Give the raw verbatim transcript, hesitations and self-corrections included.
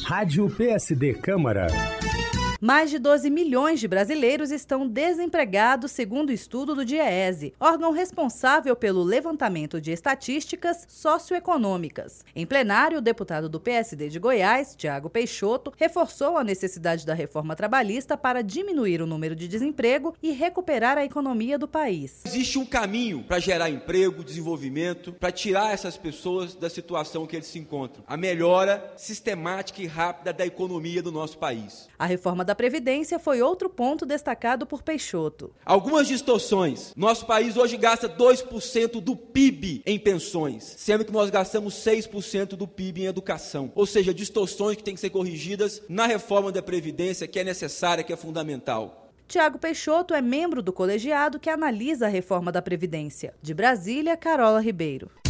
Rádio P S D Câmara. Mais de doze milhões de brasileiros estão desempregados, segundo o estudo do DIEESE, órgão responsável pelo levantamento de estatísticas socioeconômicas. Em plenário, o deputado do P S D de Goiás, Tiago Peixoto, reforçou a necessidade da reforma trabalhista para diminuir o número de desemprego e recuperar a economia do país. Existe um caminho para gerar emprego, desenvolvimento, para tirar essas pessoas da situação que eles se encontram. A melhora sistemática e rápida da economia do nosso país. A reforma da Previdência foi outro ponto destacado por Peixoto. Algumas distorções. Nosso país hoje gasta dois por cento do P I B em pensões, sendo que nós gastamos seis por cento do P I B em educação. Ou seja, distorções que têm que ser corrigidas na reforma da Previdência, que é necessária, que é fundamental. Tiago Peixoto é membro do colegiado que analisa a reforma da Previdência. De Brasília, Carola Ribeiro.